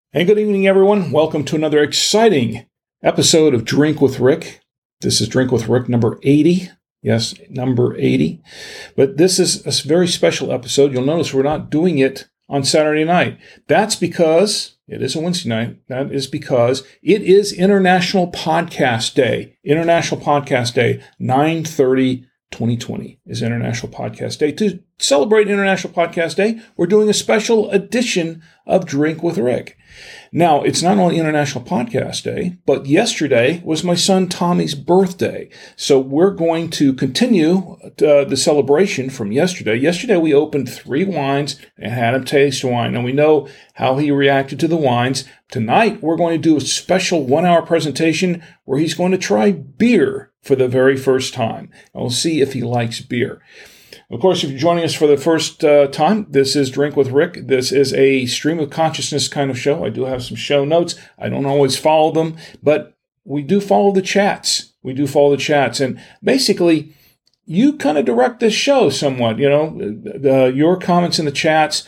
Hey, good evening, everyone. Welcome to another exciting episode of Drink with Rick. This is Drink with Rick number 80. Yes, number 80. But this is a very special episode. You'll notice we're not doing it on Saturday night. That's because it is a Wednesday night. That is because it is International Podcast Day. International Podcast Day, 9/30/2020 is International Podcast Day. To celebrate International Podcast Day, we're doing a special edition of Drink with Rick. Now, it's not only International Podcast Day, but yesterday was my son Tommy's birthday. So we're going to continue the celebration from yesterday. Yesterday, we opened 3 wines and had him taste wine, and we know how he reacted to the wines. Tonight, we're going to do a special 1-hour presentation where he's going to try beer for the very first time. And we'll see if he likes beer. Of course, if you're joining us for the first time, this is Drink with Rick. This is a stream of consciousness kind of show. I do have some show notes. I don't always follow them, but we do follow the chats. And basically, you kind of direct this show somewhat. You know, your comments in the chats,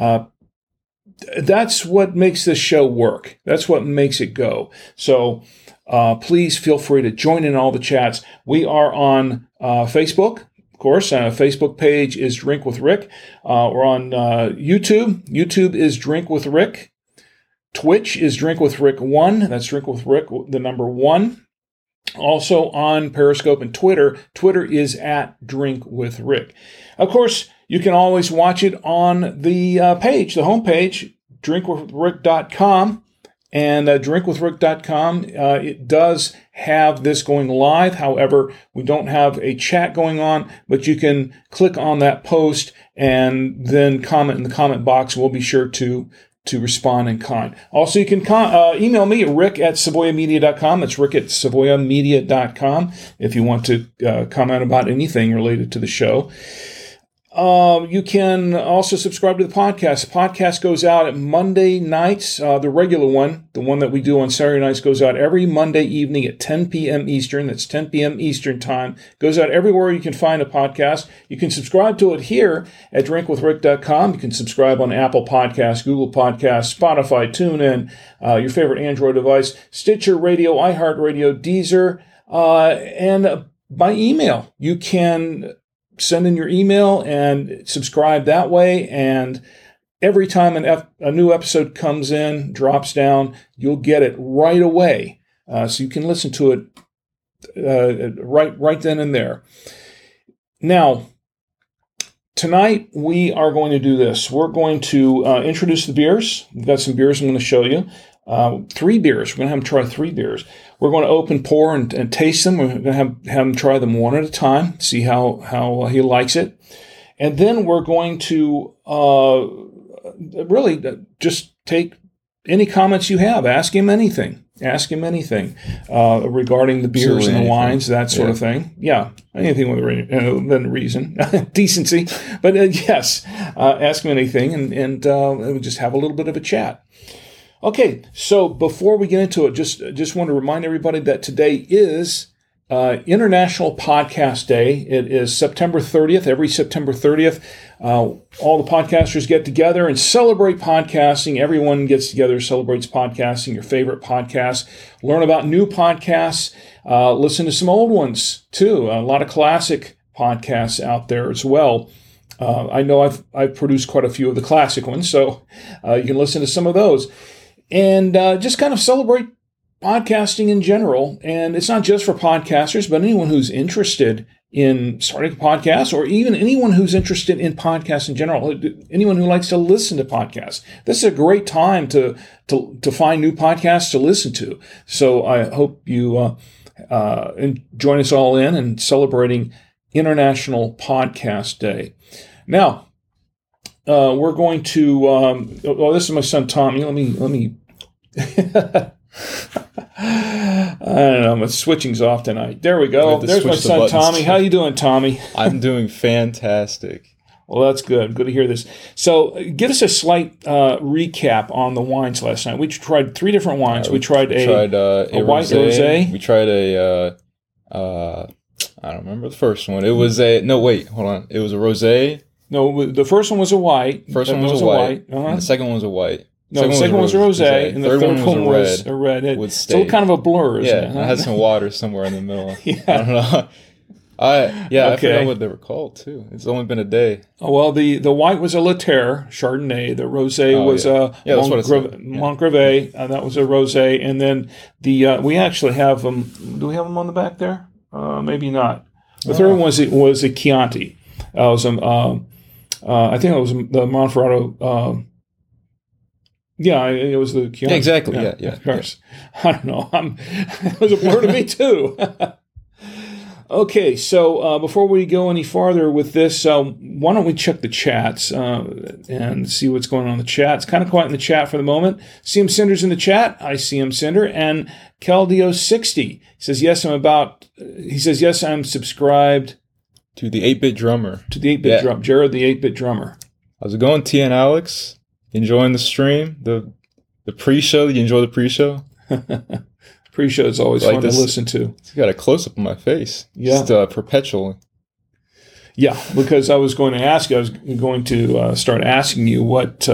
that's what makes this show work. That's what makes it go. So please feel free to join in all the chats. We are on Facebook. Of course, Facebook page is Drink with Rick. We're on YouTube. YouTube is Drink with Rick. Twitch is Drink with Rick 1. That's Drink with Rick, the number 1. Also on Periscope and Twitter. Twitter is at Drink with Rick. Of course, you can always watch it on the page, the homepage, drinkwithrick.com. And drinkwithrick.com, it does have this going live. However, we don't have a chat going on, but you can click on that post and then comment in the comment box. We'll be sure to respond in kind. Also, you can email me at rick@savoyamedia.com. That's rick@savoyamedia.com if you want to comment about anything related to the show. You can also subscribe to the podcast. The podcast goes out at Monday nights. The regular one, the one that we do on Saturday nights, goes out every Monday evening at 10 p.m. Eastern. That's 10 p.m. Eastern time. Goes out everywhere you can find a podcast. You can subscribe to it here at drinkwithrick.com. You can subscribe on Apple Podcasts, Google Podcasts, Spotify, TuneIn, your favorite Android device, Stitcher Radio, iHeartRadio, Deezer, and by email. You can send in your email and subscribe that way. And every time a new episode comes in, drops down, you'll get it right away. So you can listen to it right then and there. Now, tonight we are going to do this. We're going to introduce the beers. We've got some beers I'm going to show you. 3 beers. We're going to have them try 3 beers. We're going to open, pour, and taste them. We're going to have him try them one at a time, see how he likes it. And then we're going to really just take any comments you have. Ask him anything regarding the beers and the wines, that sort of thing. Yeah, anything within reason, decency. But yes, ask him anything, and we'll just have a little bit of a chat. Okay, so before we get into it, just want to remind everybody that today is International Podcast Day. It is September 30th. Every September 30th, all the podcasters get together and celebrate podcasting. Everyone gets together, celebrates podcasting, your favorite podcasts, learn about new podcasts, listen to some old ones too. A lot of classic podcasts out there as well. I know I've produced quite a few of the classic ones, so you can listen to some of those. And just kind of celebrate podcasting in general. And it's not just for podcasters, but anyone who's interested in starting a podcast, or even anyone who's interested in podcasts in general, anyone who likes to listen to podcasts. This is a great time to find new podcasts to listen to. So I hope you join us all in celebrating International Podcast Day. Now, we're going to. This is my son Tommy. Let me. I don't know. My switching's off tonight. There we go. There's my son Tommy. How you doing, Tommy? I'm doing fantastic. Well, that's good. Good to hear this. So, give us a slight recap on the wines last night. We tried 3 different wines. We tried a white rosé. We tried a. I don't remember the first one. It was a. No, wait. Hold on. It was a rosé. No, the first one was a white. First one was a white. Uh-huh. And the second one was a white. No, the second one was a rosé, and the third one was a a red. with It's steak. still kind of a blur, isn't it? Yeah, it had some water somewhere in the middle. Yeah. I don't know. I Okay. forgot what they were called too. It's only been a day. Oh, well, the white was a La Terre Chardonnay. The rosé was a that's what it said. Montgravet. That was a rosé, and then the we actually have them. Do we have them on the back there? Maybe not. The third one was a Chianti. It was I think it was the Monferrato. Yeah, it was the Chianti. Yeah, exactly. Yeah. Of course. I don't know. It was a blur to me too. Okay, so before we go any farther with this, why don't we check the chats and see what's going on in the chat? It's kind of quiet in the chat for the moment. CM Cinder's in the chat. I CM Cinder. And Caldio60 says, yes, I'm subscribed To the 8-bit drummer. to the 8-bit drum. Jared, the 8-bit drummer. How's it going, T and Alex? Enjoying the stream? The pre-show? You enjoy the pre-show? Pre-show is always Like fun this- to listen to. It's got a close-up of my face. Yeah. Just perpetually. Yeah, because I was going to ask you, I was going to start asking you what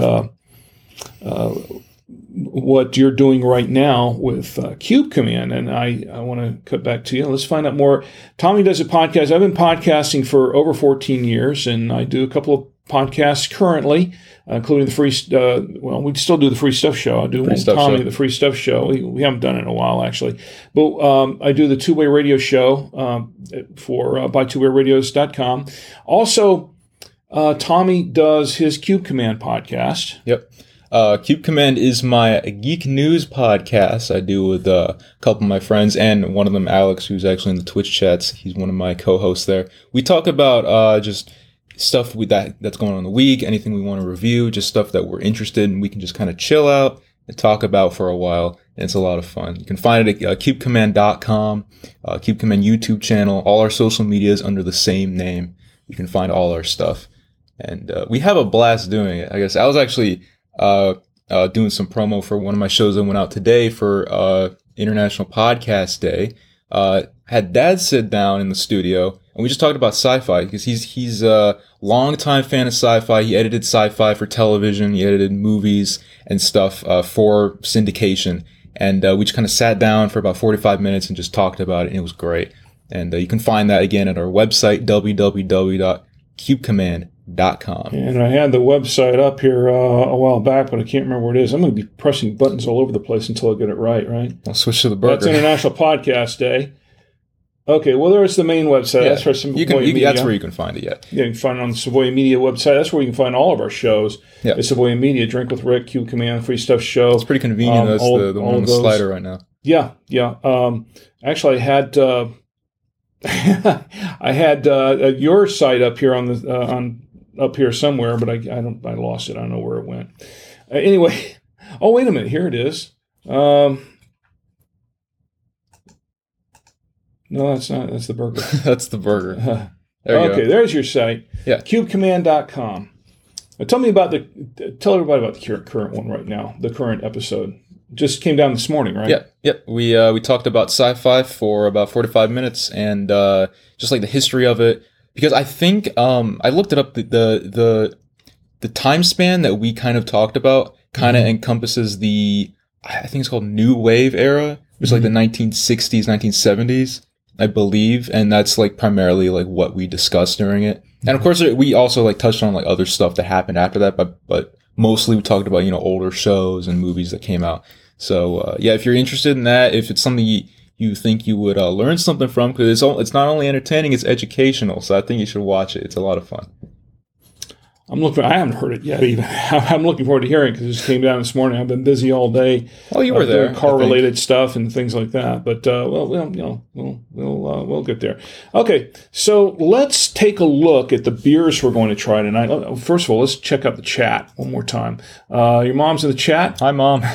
you're doing right now with Cube Command, and I want to cut back to you. Let's find out more. Tommy does a podcast. I've been podcasting for over 14 years, and I do a couple of podcasts currently, including the free. We still do the Free Stuff Show. I do Tommy the Free Stuff Show. We haven't done it in a while actually, but I do the Two Way Radio Show for bytwowayradios.com. Also, Tommy does his Cube Command podcast. Yep. Cube Command is my geek news podcast I do with a couple of my friends, and one of them, Alex, who's actually in the Twitch chats. He's one of my co-hosts there. We talk about just stuff that's going on in the week, anything we want to review, just stuff that we're interested in. We can just kind of chill out and talk about for a while, and it's a lot of fun. You can find it at cubecommand.com, Cube Command YouTube channel, all our social medias under the same name. You can find all our stuff. And we have a blast doing it. I guess I was actually doing some promo for one of my shows that went out today for International Podcast Day. Had Dad sit down in the studio, and we just talked about sci-fi, because he's a longtime fan of sci-fi. He edited sci-fi for television. He edited movies and stuff for syndication. And we just kind of sat down for about 45 minutes and just talked about it, and it was great. And you can find that again at our website, www.cubecommand.com. And I had the website up here a while back, but I can't remember where it is. I'm going to be pressing buttons all over the place until I get it right? I'll switch to the burger. That's International Podcast Day. Okay, well, there's the main website. That's for Savoy Media. That's where you can find it, yeah. Yeah, you can find it on the Savoy Media website. That's where you can find all of our shows. Yeah. It's Savoy Media, Drink with Rick, Cube Command, Free Stuff Show. It's pretty convenient. That's the one on the slider right now. Yeah. Actually, I had I had your site up here on the up here somewhere, but I lost it. I don't know where it went. Anyway, oh wait a minute, here it is. No, that's not. That's the burger. That's the burger. There you go. There's your site. Yeah. Cubecommand.com. Now, tell everybody about the current one right now. The current episode just came down this morning, right? Yep. We talked about sci-fi for about 45 minutes, and just like the history of it, because I think I looked it up. The time span that we kind of talked about kind of encompasses I think it's called New Wave era, which is like the 1960s, 1970s. I believe, and that's like primarily like what we discussed during it. And of course, we also like touched on like other stuff that happened after that, but mostly we talked about, older shows and movies that came out. So yeah, if you're interested in that, if it's something you think you would learn something from, because it's not only entertaining, it's educational. So I think you should watch it. It's a lot of fun. I haven't heard it yet even. I'm looking forward to hearing it because it just came down this morning. I've been busy all day. Oh, you were there. Doing car-related stuff and things like that. But we'll get there. Okay, so let's take a look at the beers we're going to try tonight. First of all, let's check out the chat one more time. Your mom's in the chat. Hi, Mom.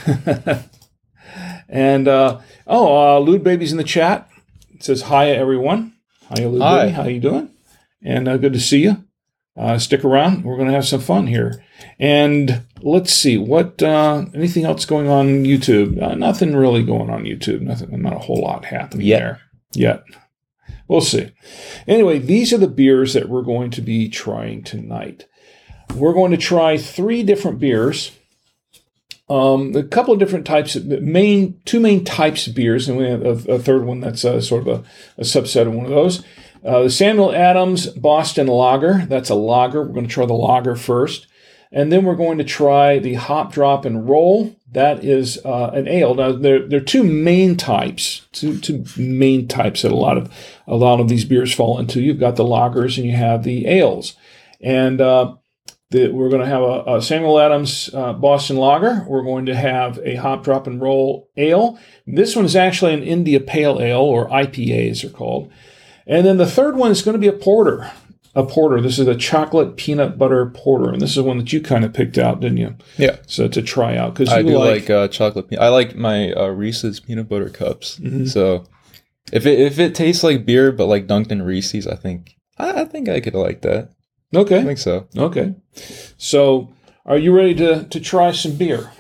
And Lude Baby's in the chat. It says hi, everyone. Hi, Lude Baby. How you doing? And good to see you. Stick around. We're going to have some fun here. And let's see. What anything else going on YouTube? Nothing really going on YouTube. Not a whole lot happening there yet. We'll see. Anyway, these are the beers that we're going to be trying tonight. We're going to try 3 different beers. A couple of different types of two main types of beers, and we have a third one that's sort of a subset of one of those. The Samuel Adams Boston Lager. That's a lager. We're going to try the lager first. And then we're going to try the Hop Drop and Roll. That is an ale. Now there are two main types that a lot of these beers fall into. You've got the lagers and you have the ales. And we're going to have a Samuel Adams Boston Lager. We're going to have a Hop Drop and Roll ale. This one is actually an India Pale Ale, or IPAs are called. And then the third one is going to be a porter. This is a chocolate peanut butter porter, and this is one that you kind of picked out, didn't you? Yeah. So to try out, because I do like chocolate. I like my Reese's peanut butter cups. Mm-hmm. So if it tastes like beer but like dunked in Reese's, I think I could like that. Okay. I think so. Okay. So are you ready to try some beer?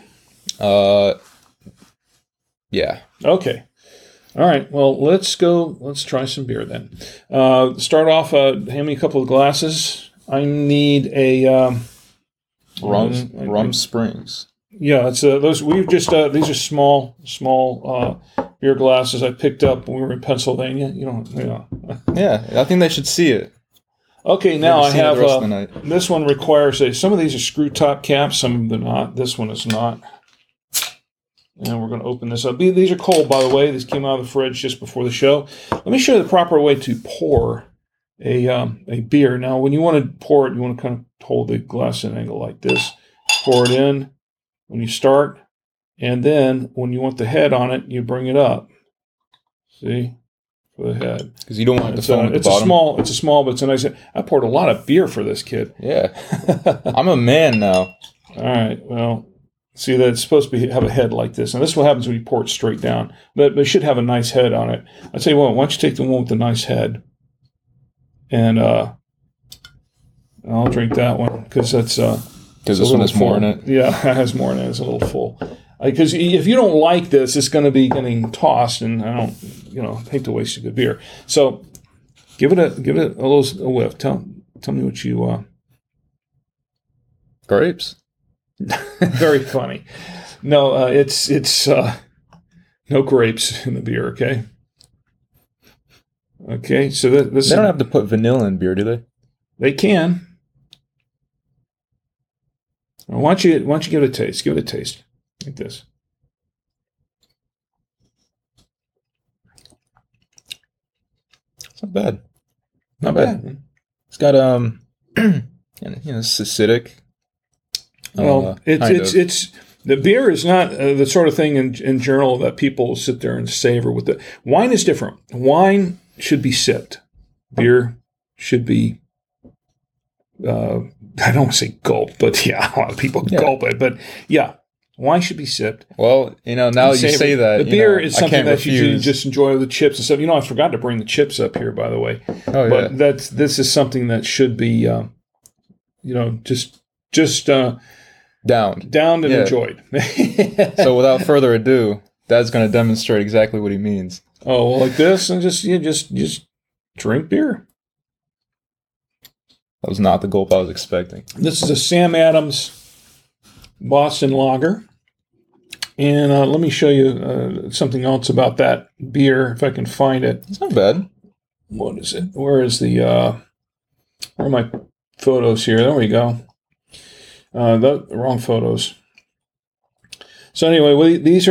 Yeah. Okay. All right. Well, let's go. Let's try some beer then. Start off. Hand me a couple of glasses. I need a rum Springs. Yeah, it's those. We've just these are small beer glasses I picked up when we were in Pennsylvania. Yeah, I think they should see it. Okay, now I have this one requires some of these are screw top caps, some of them are not. This one is not. And we're going to open this up. These are cold, by the way. These came out of the fridge just before the show. Let me show you the proper way to pour a beer. Now, when you want to pour it, you want to kind of hold the glass at an angle like this. Pour it in when you start. And then when you want the head on it, you bring it up. See? For the head. Because you don't want it to foam at the bottom. It's a small, but it's a nice head. I poured a lot of beer for this kid. Yeah. I'm a man now. All right. Well... See, that it's supposed to have a head like this. And this is what happens when you pour it straight down. But it should have a nice head on it. I tell you what, why don't you take the one with the nice head? And I'll drink that one because that's... Because this one has more in it? Yeah, it has more in it. It's a little full. Because if you don't like this, it's going to be getting tossed. And I don't, hate to waste a good beer. So give it a little whiff. Tell me what you... Grapes. Very funny. No, it's no grapes in the beer. Okay. So this they don't have to put vanilla in beer, do they? They can. Why don't you give it a taste? Give it a taste like this. It's not bad. Not bad. It's got it's acidic. Well, it's the beer is not the sort of thing in general that people sit there and savor with it. Wine is different. Wine should be sipped. Beer should be, I don't want to say gulp, but yeah, a lot of people gulp it. But yeah, wine should be sipped. Well, now you say that. The beer is something that you just enjoy with the chips and stuff. I forgot to bring the chips up here, by the way. Oh, but this is something that should be, just downed and enjoyed. So without further ado, Dad's going to demonstrate exactly what he means. Oh, well, like this, and just drink beer. That was not the gulp I was expecting. This is a Sam Adams Boston Lager, and let me show you something else about that beer if I can find it. It's not bad. What is it? Where are my photos here? There we go. The wrong photos. So anyway, these are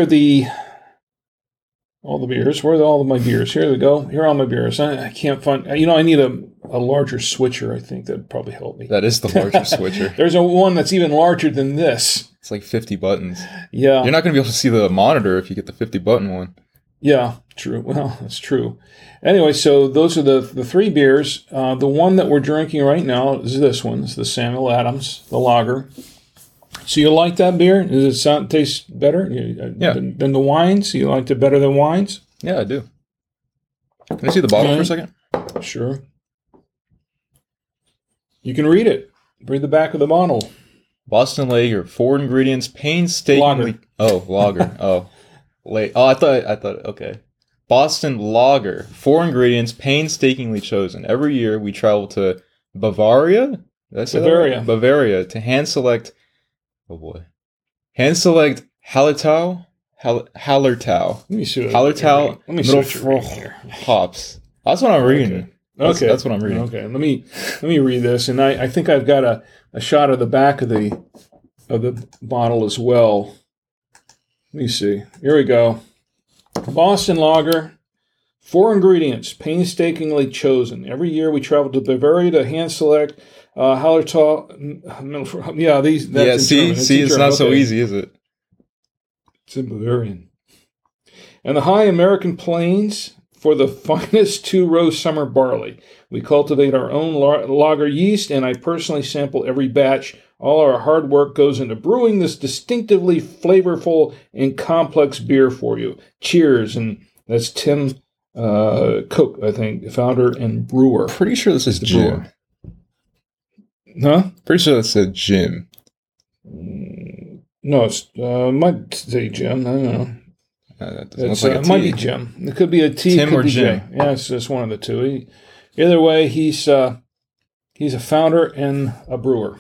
all the beers. Where are all of my beers? Here they go. Here are all my beers. I can't find... I need a larger switcher, I think. That'd probably help me. That is the larger switcher. There's one that's even larger than this. It's like 50 buttons. Yeah. You're not going to be able to see the monitor if you get the 50-button one. Yeah, true. Well, that's true. Anyway, so those are the three beers. The one that we're drinking right now is this one. It's the Samuel Adams, the lager. So you like that beer? Does it taste better than the wines? You liked it better than wines? Yeah, I do. Can I see the bottle for a second? Sure. You can read it. Read the back of the bottle. Boston Lager, 4 ingredients, painstakingly... Lager. Oh, lager. I thought, okay. Boston Lager, 4 ingredients, painstakingly chosen. Every year we travel to Bavaria? Bavaria. Bavaria to hand select, Hand select Hallertau. Hallertau. Let me see. Hallertau. Let me see what here. Hops. That's what I'm reading. Okay. That's what I'm reading. Okay. Let me read this, and I think I've got a shot of the back of the bottle as well. Let me see. Here we go. Boston Lager. 4 ingredients, painstakingly chosen. Every year we travel to Bavaria to hand select Hallertau. Yeah, these. That's see, it's not so easy, is it? It's in Bavarian. And the high American plains for the finest 2-row summer barley. We cultivate our own lager yeast, and I personally sample every batch. All our hard work goes into brewing this distinctively flavorful and complex beer for you. Cheers, and that's Tim Koch, I think, founder and brewer. Pretty sure this is Jim. Huh? Pretty sure that said Jim. No, it's might say Jim. I don't know. It might be Jim. It could be a T. Tim could or be Jim. J. Yeah, it's just one of the two. Either way, he's a founder and a brewer.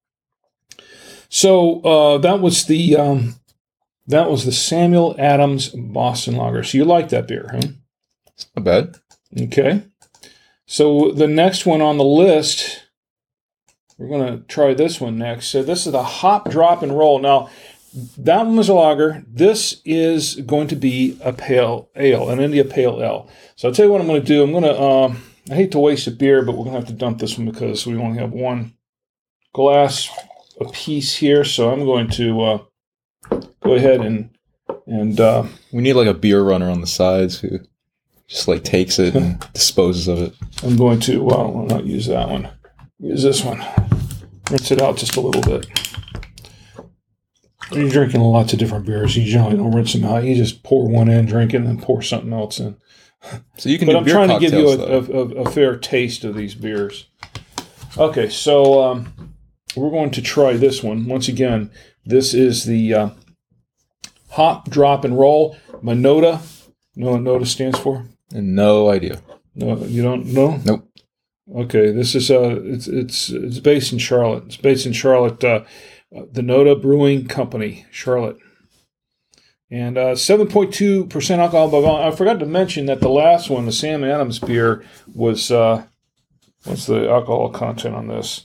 So that was the Samuel Adams Boston Lager. So you like that beer, huh? It's not bad. Okay. So the next one on the list, we're going to try this one next. So this is the Hop Drop and Roll. Now, that one was a lager. This is going to be a pale ale, an India Pale Ale. So I'll tell you what I'm going to do. I'm going to, I hate to waste a beer, but we're going to have to dump this one because we only have one glass a piece here. So I'm going to go ahead and we need like a beer runner on the sides who just like takes it and disposes of it. I'm going to, well, I'll not use that one. Use this one. Rinse it out just a little bit. When you're drinking lots of different beers, you generally don't rinse them out. You just pour one in, drink it, and then pour something else in. So you can. But do I'm beer trying to give you cocktails, a fair taste of these beers. Okay, so we're going to try this one. Once again, this is the Hop Drop and Roll Minota. You know what Minota stands for? No idea. No, you don't know? Nope. Okay, this is it's based in Charlotte. It's based in Charlotte, the Nota Brewing Company, Charlotte, and 7.2% alcohol by volume. I forgot to mention that the last one, the Sam Adams beer, was what's the alcohol content on this?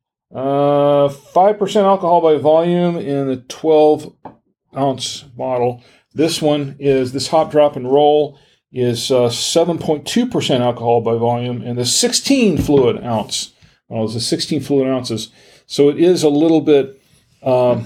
5% alcohol by volume in the 12-ounce bottle. This one is this Hop Drop and Roll is 7.2% alcohol by volume, and the 16 fluid ounce. Well, it's 16 fluid ounces, so it is a little bit. There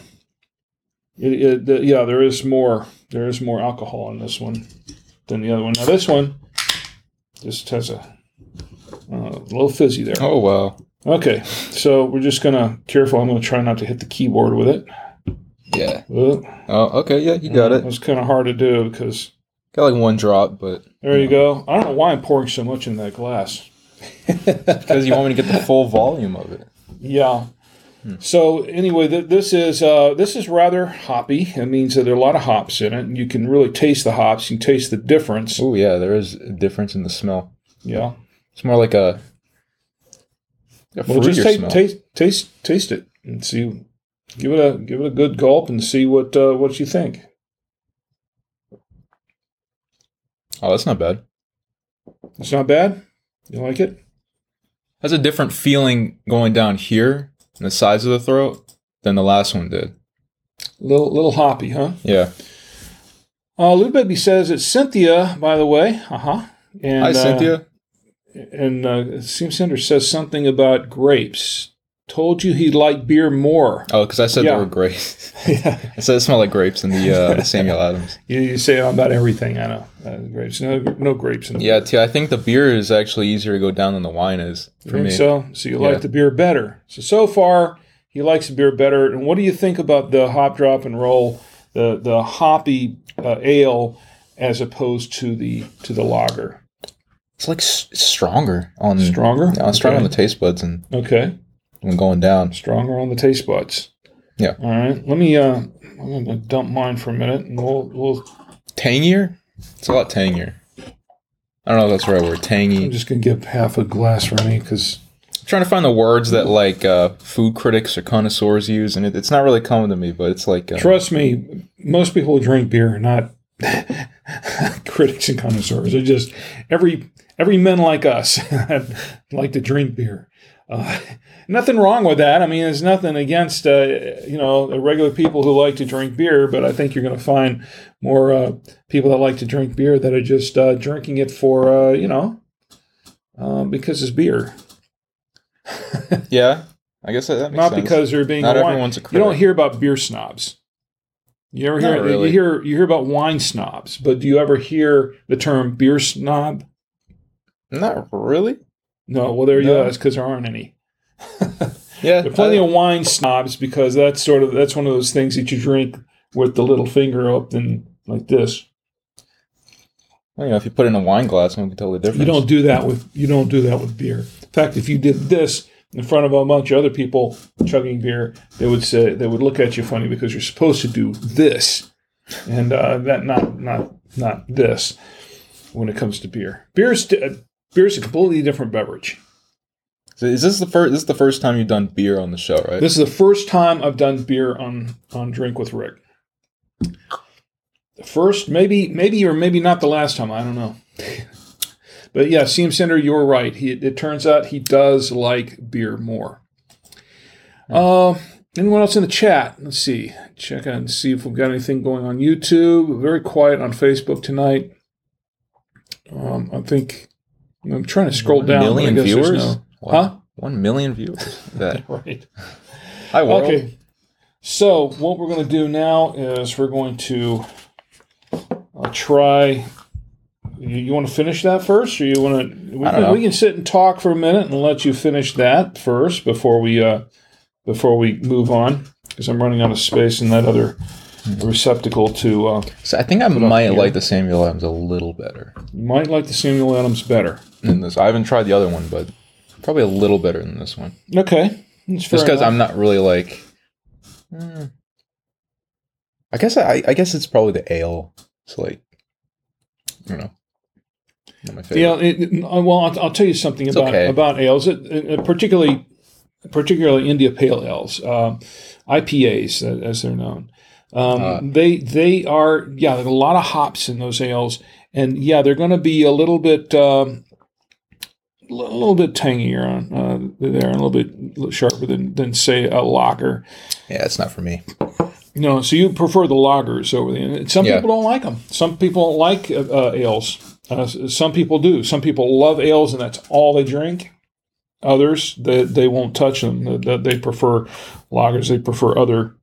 is more. There is more alcohol in this one than the other one. Now this one just has a little fizzy there. Oh wow. Okay, so we're just gonna careful. I'm gonna try not to hit the keyboard with it. Yeah. Oh, okay. Yeah, you got it. It's kind of hard to do because. Got like one drop, but... There you go. I don't know why I'm pouring so much in that glass. Because you want me to get the full volume of it. Yeah. So anyway, this is rather hoppy. It means that there are a lot of hops in it, and you can really taste the hops. You can taste the difference. Oh yeah, there is a difference in the smell. Yeah. It's more like a well, just taste it and see. Give it a good gulp and see what you think. Oh, that's not bad. It's not bad? You like it? Has a different feeling going down here in the sides of the throat than the last one did. Little hoppy, huh? Yeah. Little Baby says it's Cynthia, by the way. And, hi, Cynthia. And Seam Cinder says something about grapes. Told you he'd like beer more. Oh, because I said there were grapes. Yeah. I said it smelled like grapes in the Samuel Adams. You say about everything, I know. Grapes. No grapes in the beer. I think the beer is actually easier to go down than the wine is for me. So you like the beer better. So far, he likes the beer better. And what do you think about the Hop Drop and Roll, the hoppy ale, as opposed to the lager? It's like stronger on stronger. Yeah, stronger on the taste buds and when going down. Stronger on the taste buds. Yeah. All right. Let me. I'm going to dump mine for a minute, and we'll. Tangier. It's a lot tangier. I don't know if that's the right word. Tangy. I'm just going to give half a glass for me because trying to find the words that like food critics or connoisseurs use, and it's not really coming to me. But it's like trust me, most people who drink beer are not critics and connoisseurs. They're just every men like us like to drink beer. Nothing wrong with that. I mean, there's nothing against the regular people who like to drink beer, but I think you're going to find more people that like to drink beer that are just drinking it for because it's beer. Yeah, I guess that makes not sense. Because they're being not a wine. Everyone's a critic. You don't hear about beer snobs. You ever hear? Really. You hear about wine snobs, but do you ever hear the term beer snob? Not really. No. Well, there you go. That's because there aren't any. Yeah, there are plenty of wine snobs because that's one of those things that you drink with the little finger up and like this. Well, if you put it in a wine glass, no one can tell the difference. You don't do that with beer. In fact, if you did this in front of a bunch of other people chugging beer, they would look at you funny because you're supposed to do this, and that not this when it comes to beer. Beer is a completely different beverage. So is this the first time you've done beer on the show, right? This is the first time I've done beer on Drink with Rick. The first, maybe or maybe not the last time. I don't know. But yeah, CM Center, you're right. It turns out he does like beer more. Anyone else in the chat? Let's see. Check out and see if we've got anything going on YouTube. Very quiet on Facebook tonight. I think I'm trying to scroll down. 1 million viewers? No, wow. huh? 1 million viewers. That right. Hi, world. Okay. So what we're going to do now is we're going to try. You want to finish that first, or you want to? We can sit and talk for a minute and let you finish that first before we move on, because I'm running out of space in that other receptacle to. So I think I might like the Samuel Adams a little better. You might like the Samuel Adams better Than this. I haven't tried the other one, but probably a little better than this one. Okay, that's fair just because enough. I'm not really like. I guess it's probably the ale. It's like, I don't know. Not my favorite. Yeah, well, I'll tell you something about ales, particularly India Pale Ales, IPAs as they're known. They are there's a lot of hops in those ales, and they're going to be a little bit tangier on there, and a little bit sharper than say a lager. Yeah, it's not for me. No, so you prefer the lagers over there. Some people don't like them. Some people don't like ales. Some people do. Some people love ales, and that's all they drink. Others, they won't touch them. They prefer lagers. They prefer other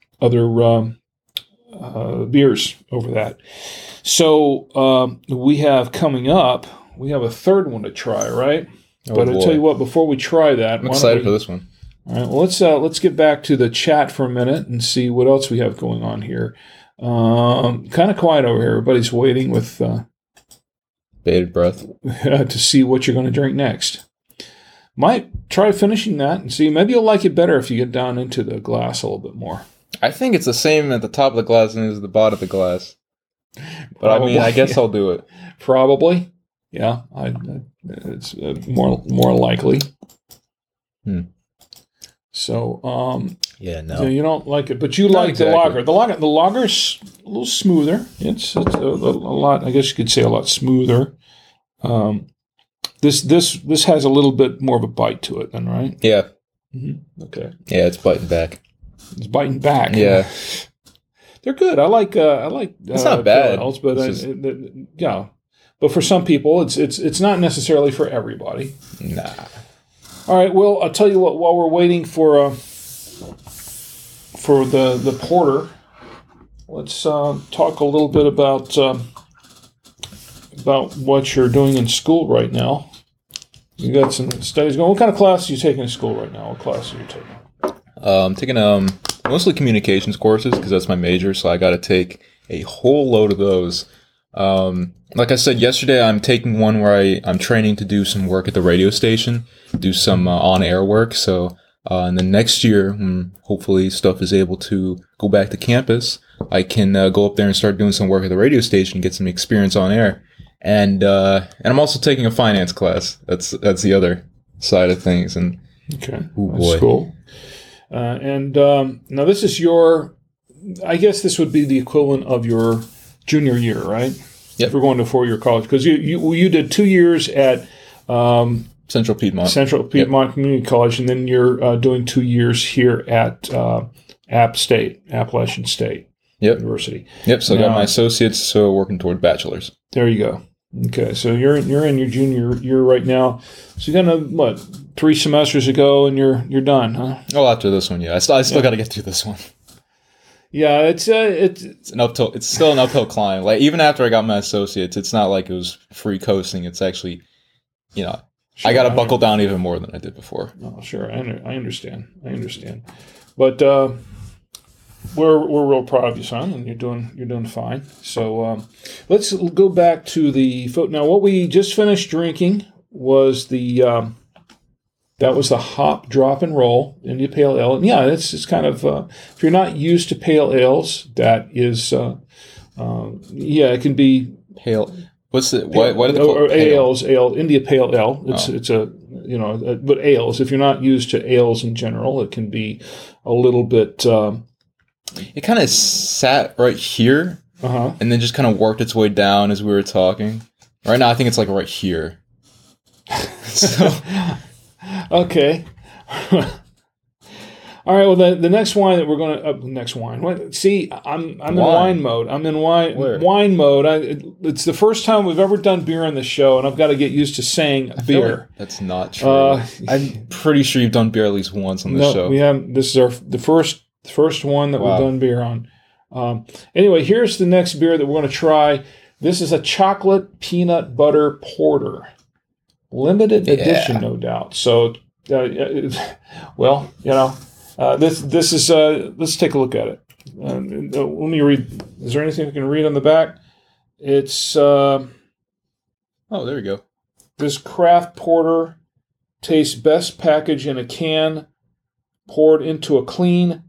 beers over that. So we have coming up. We have a third one to try, right? But I'll tell you what. Before we try that, I'm excited for this one. All right. Well, let's get back to the chat for a minute and see what else we have going on here. Kind of quiet over here. Everybody's waiting with bated breath to see what you're going to drink next. Might try finishing that and see. Maybe you'll like it better if you get down into the glass a little bit more. I think it's the same at the top of the glass as it is at the bottom of the glass. But probably, I guess I'll do it. Probably. Yeah. It's more likely. So, no. You don't like it, but you like the lager. The lager's a little smoother. It's a lot. I guess you could say a lot smoother. This has a little bit more of a bite to it, then, right? Yeah. Mm-hmm. Okay. Yeah, it's biting back. It's biting back. Yeah. They're good. I like. It's not bad. Ales, but but for some people, it's not necessarily for everybody. Nah. All right. Well, I'll tell you what. While we're waiting for the porter, let's talk a little bit about what you're doing in school right now. You got some studies going. What kind of class are you taking in school right now? What class are you taking? I'm taking mostly communications courses because that's my major. So I got to take a whole load of those. Like I said yesterday, I'm taking one where I'm training to do some work at the radio station, do some on-air work. So in the next year, when hopefully stuff is able to go back to campus, I can go up there and start doing some work at the radio station, get some experience on air. And I'm also taking a finance class. That's the other side of things. And Okay, oh that's boy, cool. And now this is I guess this would be the equivalent of your junior year, right? Yep. If we're going to 4-year college, because you did 2 years at Central Piedmont. Central Piedmont Community College, and then you're doing 2 years here at Appalachian State University. Yep. So I got my associates, so working toward bachelor's. There you go. Okay, so you're in your junior year right now. So you got 3 semesters to go, and you're done, huh? Oh, after this one, yeah. I still got to get through this one. Yeah, it's still an uphill climb. Like even after I got my associates, it's not like it was free coasting. It's actually, sure, I got to buckle down even more than I did before. Oh, sure, I understand. But we're real proud of you, son, and you're doing fine. So let's go back to the foot. Now, what we just finished drinking was the hop drop and roll India Pale Ale. And yeah, it's kind of if you're not used to pale ales, that is it can be pale. What's the why do they call it ale? India Pale Ale. It's but ales. If you're not used to ales in general, it can be a little bit. It kind of sat right here, and then just kind of worked its way down as we were talking. Right now, I think it's like right here. So. Okay. All right. Well, the next wine that we're going to next wine. What? See, I'm in wine mode. I'm in wine mode. It's the first time we've ever done beer on the show, and I've got to get used to saying beer. Like that's not true. I'm pretty sure you've done beer at least once on the show. We haven't. This is the first one that we've done beer on. Anyway, here's the next beer that we're going to try. This is a chocolate peanut butter porter. Limited edition, no doubt. So, this is. Let's take a look at it. Let me read. Is there anything I can read on the back? It's. Oh, there we go. This craft porter tastes best packaged in a can, poured into a clean,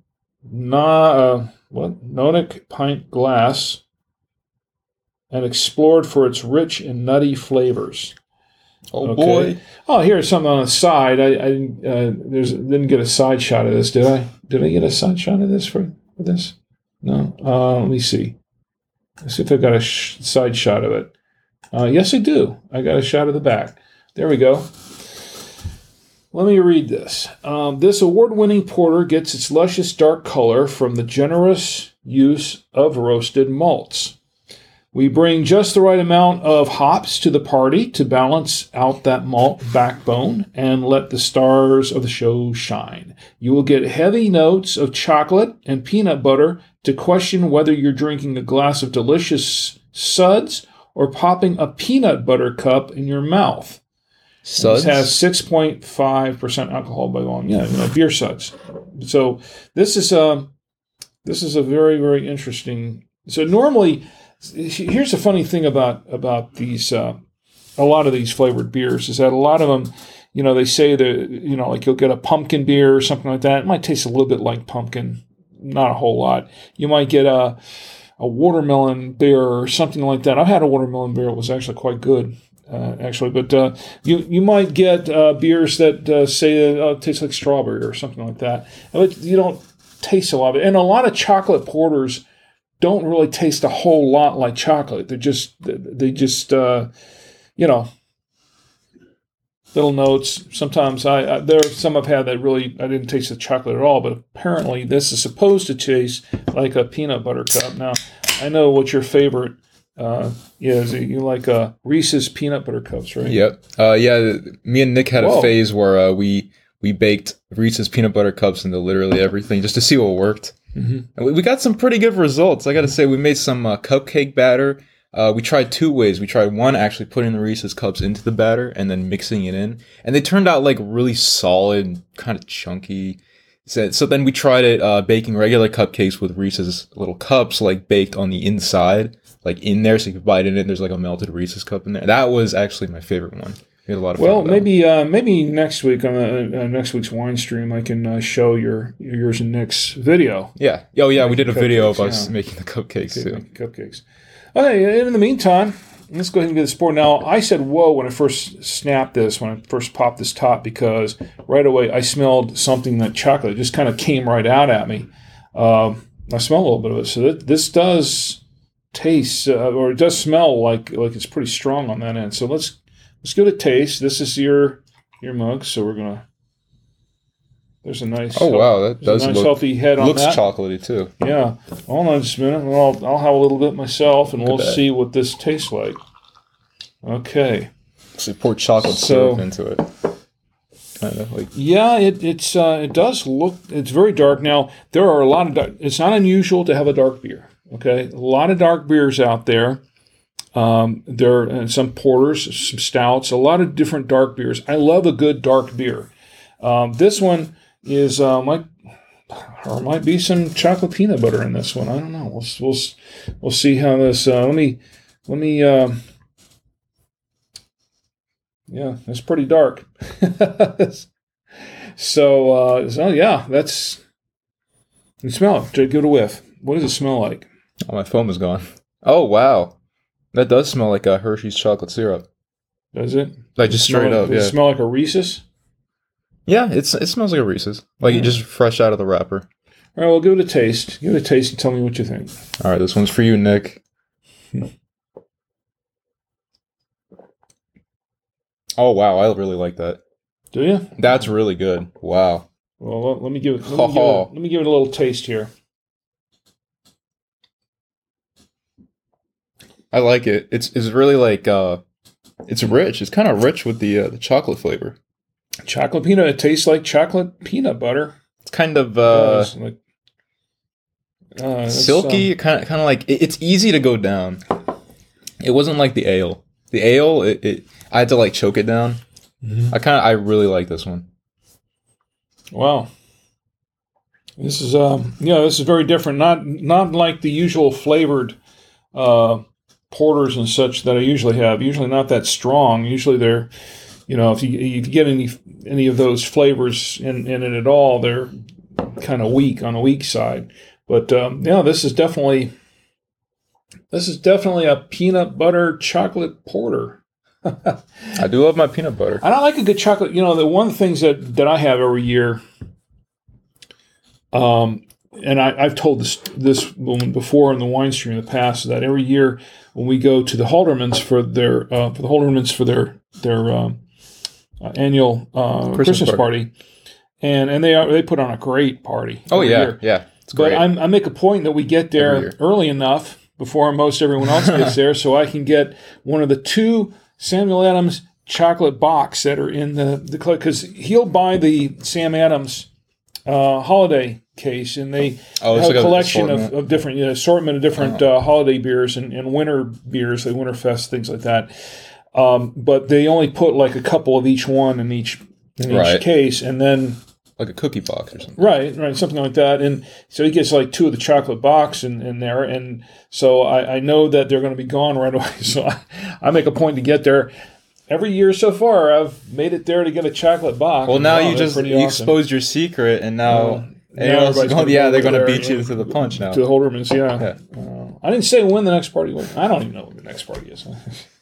Nonic pint glass, and explored for its rich and nutty flavors. Oh boy! Oh, here's something on the side. I didn't get a side shot of this, did I? Did I get a side shot of this for this? No. Let me see. Let's see if I got a side shot of it. Yes, I do. I got a shot of the back. There we go. Let me read this. This award-winning porter gets its luscious dark color from the generous use of roasted malts. We bring just the right amount of hops to the party to balance out that malt backbone and let the stars of the show shine. You will get heavy notes of chocolate and peanut butter to question whether you're drinking a glass of delicious suds or popping a peanut butter cup in your mouth. Suds? This has 6.5% alcohol by volume. Yeah, beer suds. So this is a very, very interesting. So normally, here's the funny thing about these a lot of these flavored beers is that a lot of them, they say that like you'll get a pumpkin beer or something like that. It might taste a little bit like pumpkin, not a whole lot. You might get a watermelon beer or something like that. I've had a watermelon beer; it was actually quite good. But you might get beers that say it tastes like strawberry or something like that. But you don't taste a lot of it. And a lot of chocolate porters don't really taste a whole lot like chocolate. They just little notes. Sometimes there are some I've had that really I didn't taste the chocolate at all. But apparently this is supposed to taste like a peanut butter cup. Now I know what your favorite. You like Reese's peanut butter cups, right? Yep. Me and Nick had a phase where we baked Reese's peanut butter cups into literally everything just to see what worked. Mm-hmm. And we got some pretty good results. I got to say, we made some cupcake batter. We tried 2 ways. We tried one, actually putting the Reese's cups into the batter and then mixing it in. And they turned out like really solid, kind of chunky. So then we tried it baking regular cupcakes with Reese's little cups, like baked on the inside. Like in there, so you could bite in it. There's like a melted Reese's cup in there. That was actually my favorite one. We had a lot of fun. Well, maybe next week on next week's wine stream, I can show yours and Nick's video. Yeah. Oh yeah, we did a video of us making the cupcakes too. Cupcakes. Okay. In the meantime, let's go ahead and get this poured. Now, I said whoa when I first snapped this, when I first popped this top, because right away I smelled something that chocolate just kind of came right out at me. I smell a little bit of it. So this does taste, or it does smell like it's pretty strong on that end. So let's give it a taste. This is your mug, so we're going to... There's a nice... Oh, wow. That does look... healthy head on looks that. chocolatey, too. Yeah. Hold on just a minute. I'll have a little bit myself, and we'll see what this tastes like. Okay. So pour chocolate syrup into it. Kind of like... Yeah, it does look... It's very dark. Now, there are a lot of... It's not unusual to have a dark beer, okay? A lot of dark beers out there. There are some porters, some stouts, a lot of different dark beers. I love a good dark beer. This one is might be some chocolate peanut butter in this one. I don't know. We'll see how this. Let me. Yeah, it's pretty dark. So yeah, that's. You smell it. Give it a whiff. What does it smell like? Oh, my foam is gone. Oh, wow. That does smell like a Hershey's chocolate syrup. Does it? Like just straight up, yeah. Does it smell like a Reese's? Yeah, it smells like a Reese's. Like it just fresh out of the wrapper. All right, well, give it a taste. Give it a taste and tell me what you think. All right, this one's for you, Nick. Oh, wow, I really like that. Do you? That's really good. Wow. Well, let me give it a little taste here. I like it. It's really like it's rich. It's kind of rich with the chocolate flavor. Chocolate peanut. It tastes like chocolate peanut butter. It's kind of silky. Kind of like it's easy to go down. It wasn't like the ale. The ale, I had to like choke it down. Mm-hmm. I really like this one. Wow. This is this is very different. Not like the usual flavored porters and such that I usually have. Usually not that strong. Usually they're, if you get any of those flavors in it at all, they're kind of weak, on the weak side. But this is definitely a peanut butter chocolate porter. I do love my peanut butter. I don't like a good chocolate. The one of the things that I have every year, and I've told this woman before in the wine stream in the past, that every year when we go to the Haldermans for their annual Christmas party, and they put on a great party. Oh yeah, year. Yeah, it's great. But I make a point that we get there early enough before most everyone else gets there, so I can get one of the 2 Samuel Adams chocolate box that are in the because he'll buy the Sam Adams holiday case, and they have a collection of different assortment of different holiday beers and winter beers, like Winterfest, things like that. But they only put like a couple of each one in each case, and then like a cookie box or something. Right, something like that. And so he gets like 2 of the chocolate box in there, and so I know that they're going to be gone right away. So I make a point to get there. Every year so far, I've made it there to get a chocolate box. Well, now you exposed your secret, and now they're going to beat you to the punch now. To the Haldermans, yeah. I didn't say when the next party was. I don't even know when the next party is.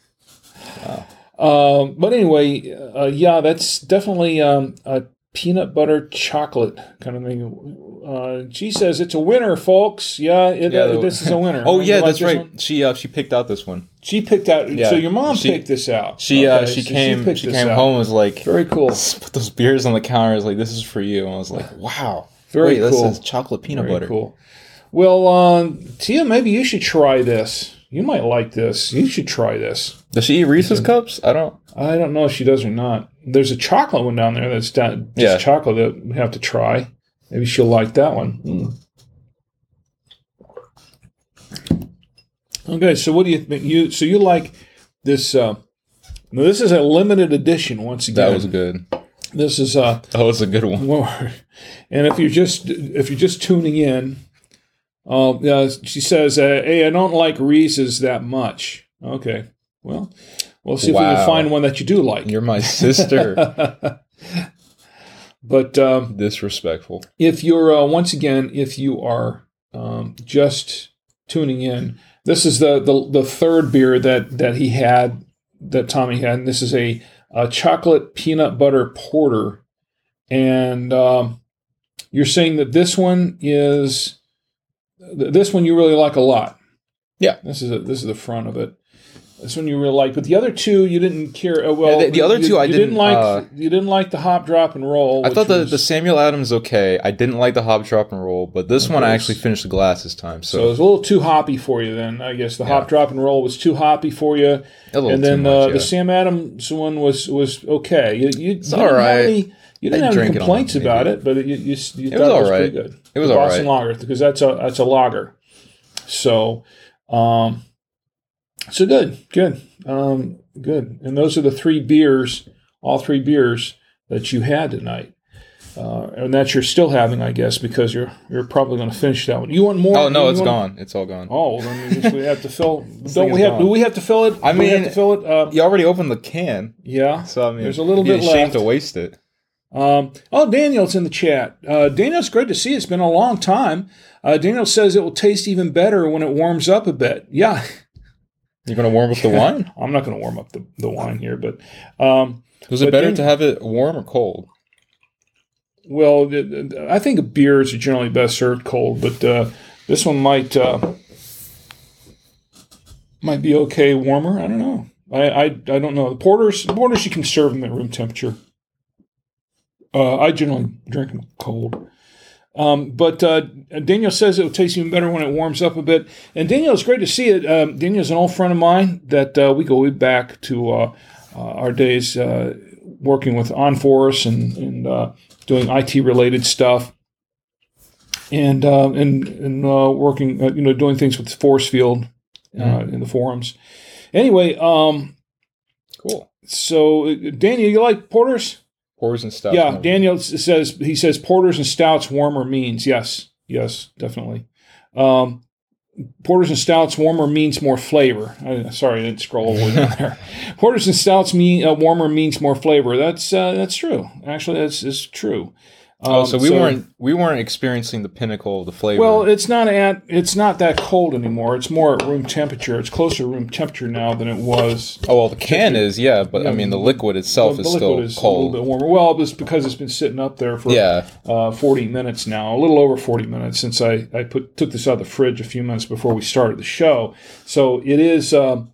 Wow. But anyway, that's definitely a peanut butter chocolate kind of thing. She says it's a winner, folks. This is a winner. Oh, yeah, that's right. One? She picked out this one. She picked out. Yeah. So your mom picked this out. She came home and was like, very cool. Put those beers on the counter. I was like, this is for you. And I was like, wow. Very cool. This is chocolate peanut butter. Cool. Well, Tia, maybe you should try this. You might like this. You should try this. Does she eat Reese's Cups? I don't know if she does or not. There's a chocolate one down there that's just chocolate that we have to try. Maybe she'll like that one. Okay, so what do you think? You like this? This is a limited edition. Once again, that was good. This is it's a good one. And if you're just tuning in, she says, "Hey, I don't like Reese's that much." Okay, well, we'll see if we can find one that you do like. You're my sister. But disrespectful. If you're once again, if you are just tuning in, this is the third beer that he had, that Tommy had. And this is a chocolate peanut butter porter. And you're saying that this one you really like a lot. Yeah. This is the front of it. This one you really like, but the other two you didn't care. The other two I didn't like. You didn't like the hop, drop, and roll. I thought the Samuel Adams okay. I didn't like the hop, drop, and roll, but this one I actually finished the glass this time. So it was a little too hoppy for you then. I guess the hop, drop, and roll was too hoppy for you. A little and then too much, the Sam Adams one was okay. It's all right. You didn't have any complaints about it, but you thought it was pretty good. It was all right. Boston Lager, because that's a lager. So, so good. Good. And those are the all three beers that you had tonight. And that you're still having, I guess, because you're probably going to finish that one. You want more? Oh, no, it's gone. It's all gone. Oh, then we have to fill. Do we have to fill it? I mean, we have to fill it. You already opened the can. Yeah. So, I mean, there's a little bit left. Shame to waste it. Daniel's in the chat. Daniel's great to see. It's been a long time. Daniel says it will taste even better when it warms up a bit. Yeah. You're going to warm up the wine? I'm not going to warm up the wine here, but... Was it better to have it warm or cold? Well, I think beers are generally best served cold, but this one might be okay warmer. I don't know. I don't know. The porters you can serve them at room temperature. I generally drink them cold. But Daniel says it will taste even better when it warms up a bit. And Daniel, it's great to see it. Daniel's an old friend of mine that we go way back to our days working with OnForce and doing IT-related stuff. And working, doing things with Force Field in the forums. Anyway, cool. So, Daniel, you like porters? Porters and stouts. Yeah, Daniel says porters and stouts warmer means. Yes, definitely. Porters and stouts warmer means more flavor. Sorry, I didn't scroll all the way down there. Porters and stouts warmer means more flavor. That's true. Actually, that's true. So we weren't experiencing the pinnacle of the flavor. Well, it's not that cold anymore. It's more at room temperature. It's closer to room temperature now than it was. Oh well, the can is but I mean the liquid itself is still cold. A little bit warmer. Well, it's because it's been sitting up there for 40 minutes now, a little over 40 minutes since I took this out of the fridge a few minutes before we started the show. So it is. You're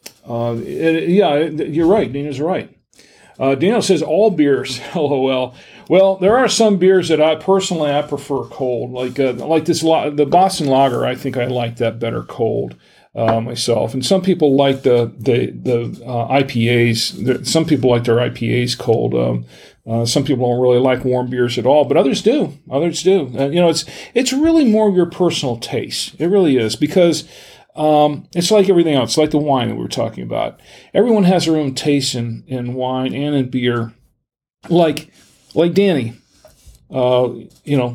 right. Daniel's right. Daniel says all beers, LOL. Well, there are some beers that I prefer cold, like the Boston Lager. I think I like that better cold myself. And some people like the IPAs. Some people like their IPAs cold. Some people don't really like warm beers at all, but others do. It's really more your personal taste. It really is, because it's like everything else. It's like the wine that we were talking about. Everyone has their own taste in wine and in beer. Like Danny, and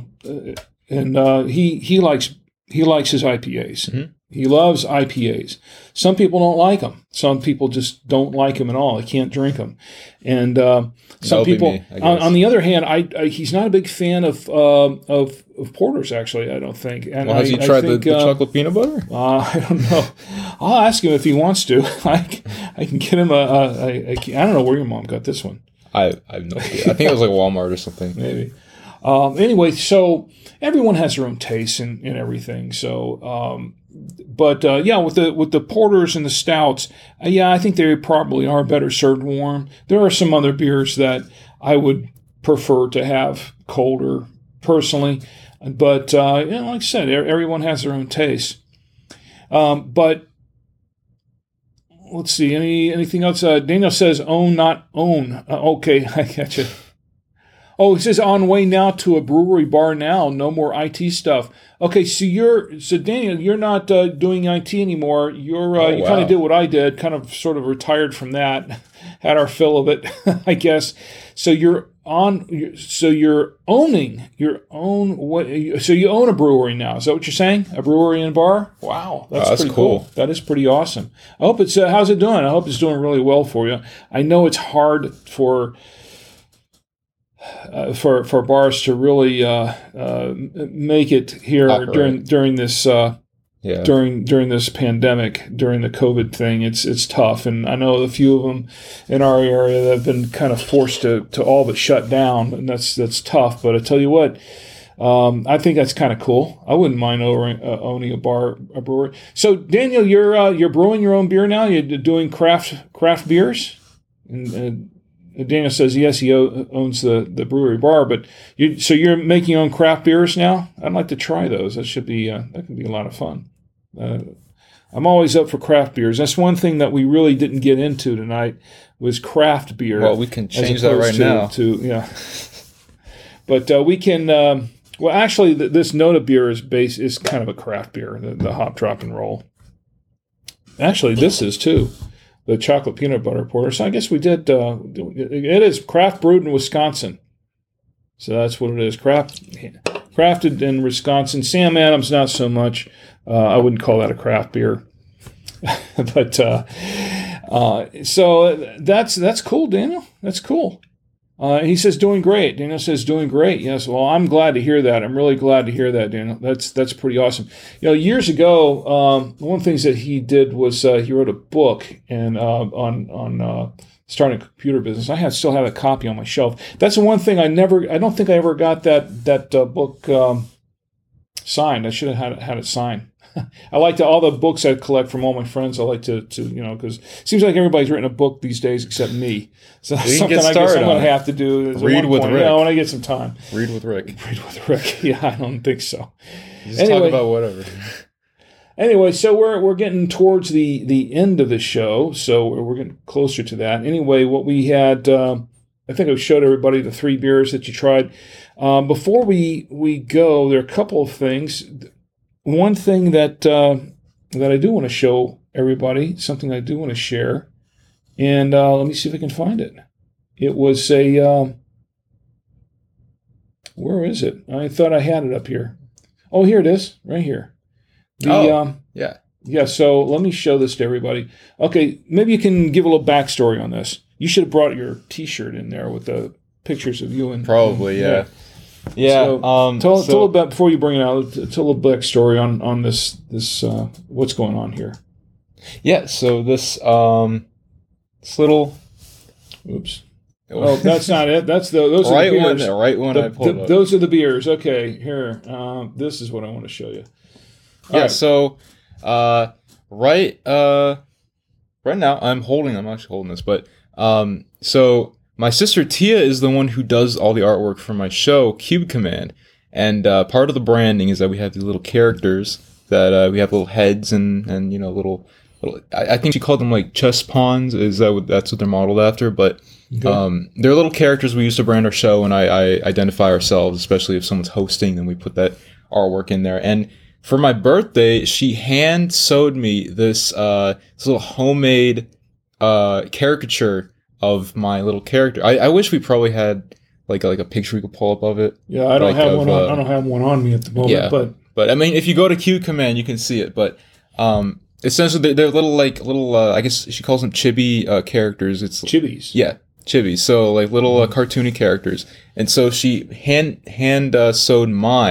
he likes his IPAs. Mm-hmm. He loves IPAs. Some people don't like them. Some people just don't like them at all. They can't drink them. And some people, on the other hand, he's not a big fan of porters. Actually, I don't think. And has he tried the chocolate peanut butter? I don't know. I'll ask him if he wants to. I can get him I don't know where your mom got this one. I have no idea. I think it was like Walmart or something. Maybe. Anyway, so everyone has their own taste in everything. So, with the porters and the stouts, I think they probably are better served warm. There are some other beers that I would prefer to have colder personally, but like I said, everyone has their own taste. But let's see. Anything else? Daniel says, "Own, not own." Okay, I get you. Oh, he says, "On way now to a brewery bar now. No more IT stuff." Okay, so Daniel, you're not doing IT anymore. You kind of did what I did, kind of sort of retired from that, had our fill of it, I guess. So you're owning your own. So you own a brewery now. Is that what you're saying? A brewery and bar? Wow, that's pretty cool. That is pretty awesome. I hope it's. How's it doing? I hope it's doing really well for you. I know it's hard for bars to really make it here during this Yeah. during this pandemic, during the COVID thing. It's tough, and I know a few of them in our area that have been kind of forced to all but shut down, and that's tough. But I tell you what, I think that's kind of cool. I wouldn't mind owning a brewery. So Daniel, you're brewing your own beer now. You're doing craft beers, and Daniel says yes, he owns the brewery bar. But you're making your own craft beers now. I'd like to try those. That should be that can be a lot of fun. I'm always up for craft beers. That's one thing that we really didn't get into tonight was craft beer. Well, we can change that right now. Yeah, but we can. Well, actually, this Noda beer is kind of a craft beer, the Hop, Drop, and Roll. Actually, this is too, the chocolate peanut butter porter. So I guess we did. It is craft brewed in Wisconsin, so that's what it is. Crafted in Wisconsin. Sam Adams, not so much. I wouldn't call that a craft beer, but so that's cool, Daniel. That's cool. He says doing great. Daniel says doing great. Yes. Well, I'm glad to hear that. I'm really glad to hear that, Daniel. That's pretty awesome. Years ago, one of the things that he did was he wrote a book and on starting a computer business. I still have a copy on my shelf. That's the one thing I don't think I ever got that book signed. I should have had it signed. I like all the books I collect from all my friends. I like to because it seems like everybody's written a book these days except me. So that's something I guess I'm going to have to do. Read with Rick. When I get some time. Read with Rick. Read with Rick. Yeah, I don't think so. Just talk about whatever. Anyway, so we're getting towards the end of the show, so we're getting closer to that. Anyway, what we had, I think I showed everybody the 3 beers that you tried. Before we go, there are a couple of things. One thing that I do want to show everybody, something I do want to share, and let me see if I can find it. It was where is it? I thought I had it up here. Oh, here it is, right here. Yeah. Yeah, so let me show this to everybody. Okay, maybe you can give a little backstory on this. You should have brought your T-shirt in there with the pictures of you and probably, yeah. Yeah. So, tell a little bit before you bring it out. Tell a little backstory on this what's going on here. Yeah. So this little. Oops. Oh, that's not it. That's those right are the beers. Right one. I pulled up. Those are the beers. Okay, here. This is what I want to show you. All right. So, right now I'm actually holding this, but so. My sister Tia is the one who does all the artwork for my show, Cube Command. And part of the branding is that we have these little characters that we have little heads and little I think she called them like chess pawns. That's what they're modeled after? But okay. They're little characters we use to brand our show, and I identify ourselves, especially if someone's hosting, then we put that artwork in there. And for my birthday, she hand sewed me this little homemade caricature of my little character. I wish we probably had like a picture we could pull up of it. Yeah, I don't have one. I don't have one on me at the moment. Yeah, but I mean, if you go to Cube Command, you can see it. But essentially, they're little. I guess she calls them chibi characters. It's chibis. Yeah, chibis. So like little cartoony characters. And so she hand sewed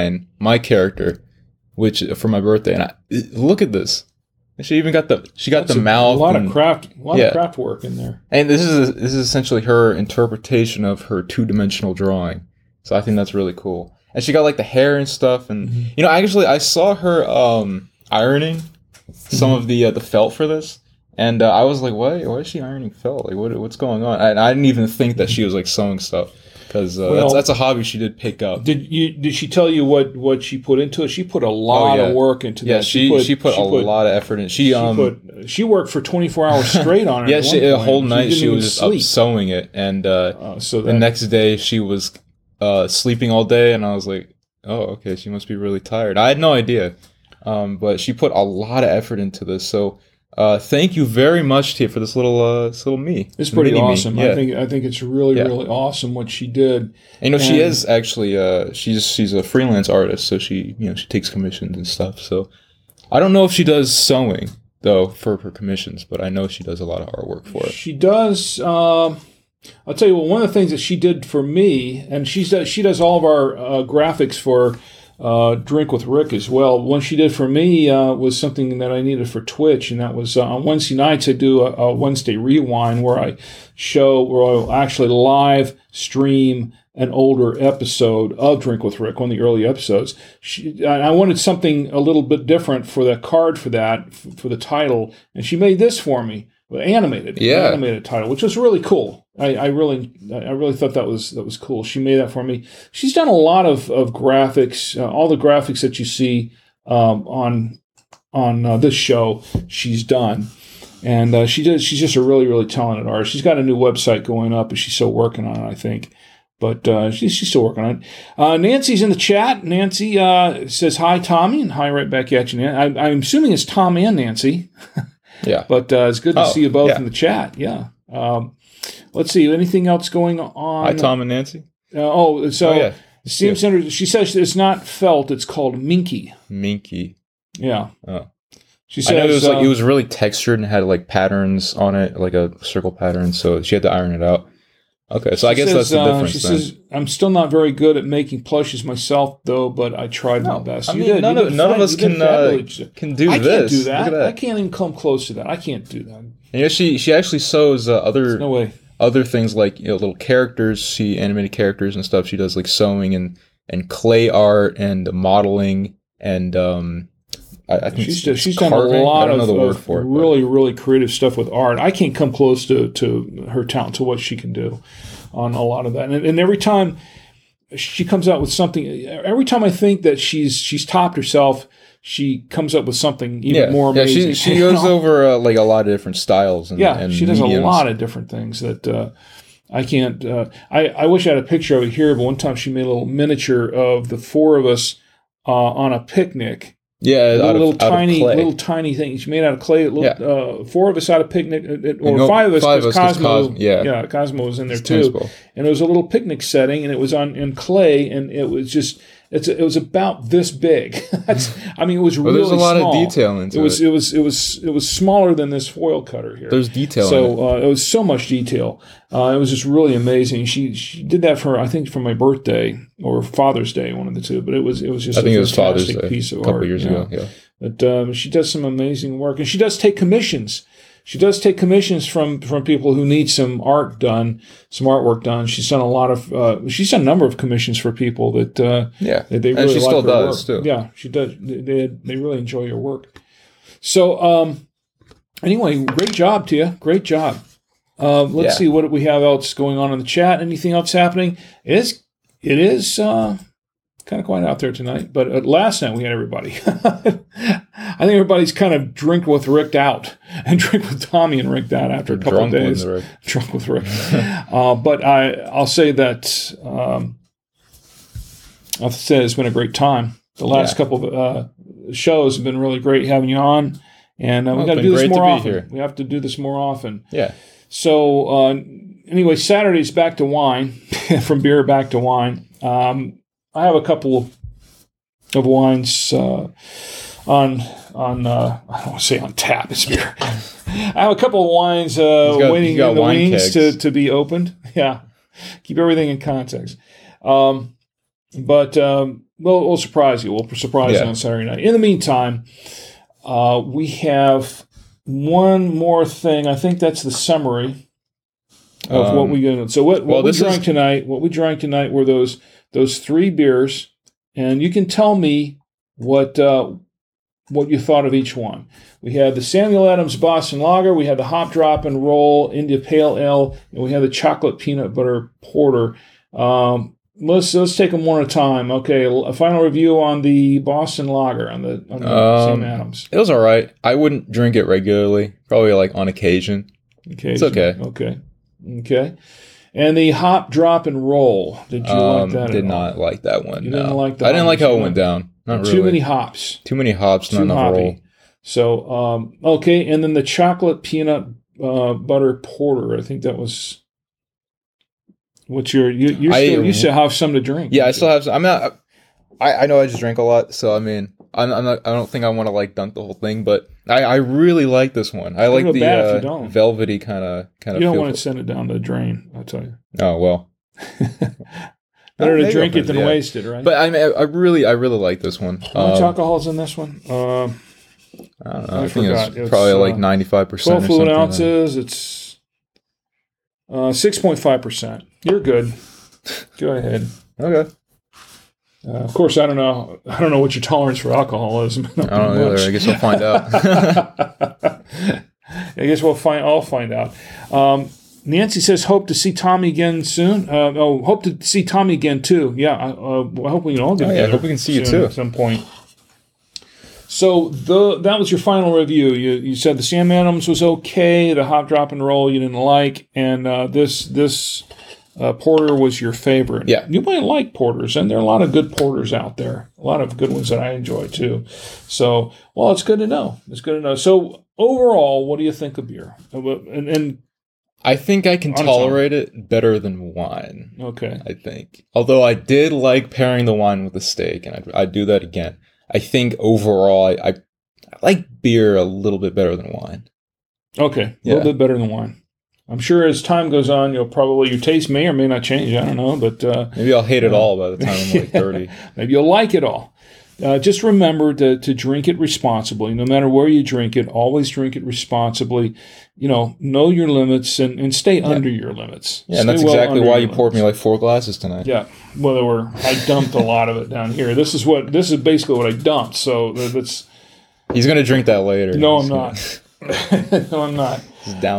my character, which for my birthday. And look at this. She even got the mouth. A lot of craft work in there. And this is essentially her interpretation of her 2-dimensional drawing. So I think that's really cool. And she got like the hair and stuff. And I saw her ironing some of the felt for this, and I was like, why is she ironing felt? Like what's going on? And I didn't even think that she was like sewing stuff. Because that's a hobby she did pick up. Did she tell you what she put into it? She put a lot of work into that. Yeah, she put a lot of effort in. She worked for 24 hours straight on it. Yeah, a whole night she was just up sewing it, and the next day she was sleeping all day, and I was like, oh, okay, she must be really tired. I had no idea, but she put a lot of effort into this. So. Thank you very much, Tia, for this little me. It's pretty awesome. Yeah. I think it's really awesome what she did. And she is actually she's a freelance artist, so she she takes commissions and stuff. So I don't know if she does sewing though for her commissions, but I know she does a lot of artwork for it. She does. I'll tell you one of the things that she did for me, and she does all of our graphics for Drink with Rick as well. One she did for me was something that I needed for Twitch, and that was on Wednesday nights I do a Wednesday Rewind where I'll actually live stream an older episode of Drink with Rick, one of the early episodes. I wanted something a little bit different for the card for that, for the title, and she made this for me, animated title, which was really cool. I really thought that was cool. She made that for me. She's done a lot of graphics, all the graphics that you see on this show. She's done, and she's just a really, really talented artist. She's got a new website going up, and she's still working on it, I think. But she's still working on it. Nancy's in the chat. Nancy says, hi, Tommy, and hi right back at you, Nancy. I'm assuming it's Tom and Nancy. Yeah. But it's good to see you both in the chat. Yeah. Let's see. Anything else going on? Hi, Tom and Nancy. Steam Center, she says it's not felt, it's called Minky. Minky. Yeah. Oh. She says, I know it was really textured and had like patterns on it, like a circle pattern, so she had to iron it out. Okay, so I guess that's the difference. She says, I'm still not very good at making plushes myself, though, but I tried my best. None of us can do this. I can't do that. I can't even come close to that. I can't do that. And she actually sews no way. Other things like little characters, animated characters and stuff. She does like sewing and clay art and modeling and I think she's done a lot of really, really creative stuff with art. I can't come close to her talent, to what she can do on a lot of that. And every time she comes out with something, every time I think that she's topped herself, she comes up with something even more amazing. Yeah, she goes over like a lot of different styles. And she does mediums. A lot of different things that I can't. I wish I had a picture of it here, but one time she made a little miniature of the four of us on a picnic. Yeah, little tiny thing. She made out of clay. Four of us out of picnic, five of us. Because Cosmo, Cosmo was in there too. And it was a little picnic setting, and it was in clay, and it was just. It was about this big. It was really there's a lot small. of detail into it. It was smaller than this foil cutter here. There's detail. So it was so much detail. It was just really amazing. She did that for my birthday or Father's Day, one of the two. But it was just I think it was fantastic Father's Day, piece of a couple art. Years ago. Yeah. But she does some amazing work, and she does take commissions. She does take commissions from people who need some artwork done. She's done she's done a number of commissions for people that they really and she like still her does work. too. Yeah, she does. They really enjoy her work. So anyway, great job to you. Great job. Let's see what we have else going on in the chat. Anything else happening? It is kind of quiet out there tonight, but last night we had everybody. I think everybody's kind of drink with Rick out and drink with Tommy and Rick out after a couple of days. Drunk with Rick. But I'll say that it's been a great time. The last couple of shows have been really great having you on, and we got to do this more often. We have to do this more often. Yeah. So anyway, Saturday's back to wine, from beer back to wine. I have a couple of wines on I don't want to say on tap. It's beer. I have a couple of wines waiting in the wings to be opened. Yeah, keep everything in context. But we'll surprise you. We'll surprise you on Saturday night. In the meantime, we have one more thing. I think that's the summary of what we got. So what we drank tonight. What we drank tonight were those 3 beers, and you can tell me what you thought of each one. We had the Samuel Adams Boston Lager, we had the Hop Drop and Roll India Pale Ale, and we had the Chocolate Peanut Butter Porter. Let's take them one at a time. Okay, a final review on the Boston Lager, on the Sam Adams. It was all right. I wouldn't drink it regularly. Probably like on occasion. It's okay. Okay. And the Hop Drop and Roll. Did you like that? Did not like that one. You didn't like that. I didn't like how it went down. Not really. Too many hops. Not enough roll. So okay, and then the Chocolate Peanut Butter Porter. I think that was. What's you still have some to drink? Yeah, I still have some. I'm not. I know I just drink a lot, so I mean, I'm not. I don't think I want to like dunk the whole thing, but I really like this one. I like the velvety kind of. You don't want to send it down the drain. I'll tell you. Oh well. Better to maybe drink I'll it than finish it, yeah. waste it, right? But I mean, I really like this one. How much alcohol's in this one? I don't know. I think forgot. it's probably like 95%. 12 or fluid something. ounces. It's 6.5%. You're good. Go ahead. Okay. Of course, I don't know what your tolerance for alcohol is. I don't know either. I guess we'll find out. I guess I'll find out. Nancy says, hope to see Tommy again soon. Hope to see Tommy again too. Yeah, I hope we can all get together. I hope we can see you soon too at some point. So that was your final review. You said the Sam Adams was okay, the Hop, Drop, and Roll you didn't like, and this porter was your favorite. Yeah. You might like porters, and there are a lot of good porters out there. A lot of good ones that I enjoy too. So, well, it's good to know. It's good to know. So overall, what do you think of beer? And I think I can tolerate it better than wine. Okay. I think. Although I did like pairing the wine with the steak, and I'd do that again. I think overall, I like beer a little bit better than wine. Okay. A little bit better than wine. I'm sure as time goes on, your taste may or may not change. I don't know, but maybe I'll hate it all by the time I'm like 30. Maybe you'll like it all. Just remember to drink it responsibly. No matter where you drink it, always drink it responsibly. Know your limits and stay under your limits. Yeah, and that's exactly why you poured me like 4 glasses tonight. Yeah, I dumped a lot of it down here. This is basically what I dumped. So that's. He's gonna drink that later. No, I'm not. No, I'm not. Down.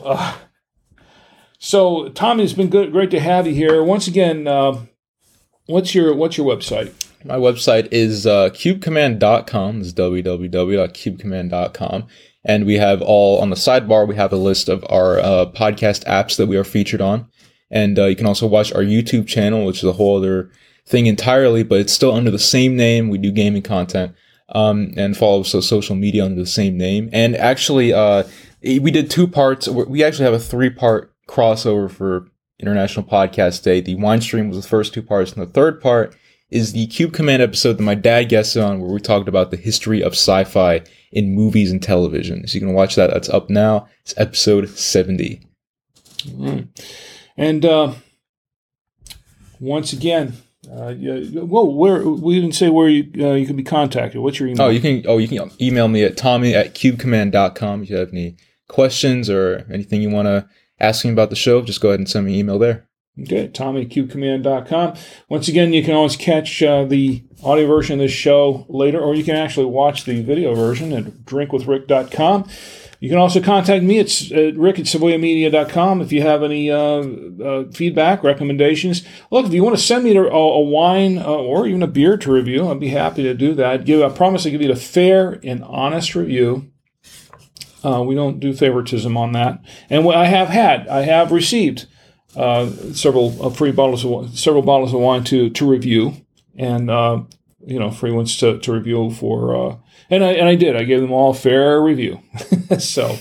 So Tommy, it's been great to have you here once again. What's your website? My website is cubecommand.com. It's www.cubecommand.com. And we have on the sidebar, we have a list of our podcast apps that we are featured on. And you can also watch our YouTube channel, which is a whole other thing entirely, but it's still under the same name. We do gaming content. And follow us on social media under the same name. And actually, we did 2 parts. We actually have a 3-part crossover for International Podcast Day. The wine stream was the first 2 parts, and the third part is the Cube Command episode that my dad guested on, where we talked about the history of sci-fi in movies and television. So you can watch that. That's up now. It's episode 70. Mm. And once again, where we didn't say where you can be contacted. What's your email? You can email me at tommy@cubecommand.com if you have any questions or anything you want to ask me about the show. Just go ahead and send me an email there. Okay, tommy@cubecommand.com. Once again, you can always catch the audio version of this show later, or you can actually watch the video version at drinkwithrick.com. You can also contact me at rick@savoyamedia.com if you have any feedback, recommendations. Look, if you want to send me a wine or even a beer to review, I'd be happy to do that. I promise to give you a fair and honest review. We don't do favoritism on that. And what I have received several bottles of wine to review, and free ones to review for. And I did. I gave them all fair review. So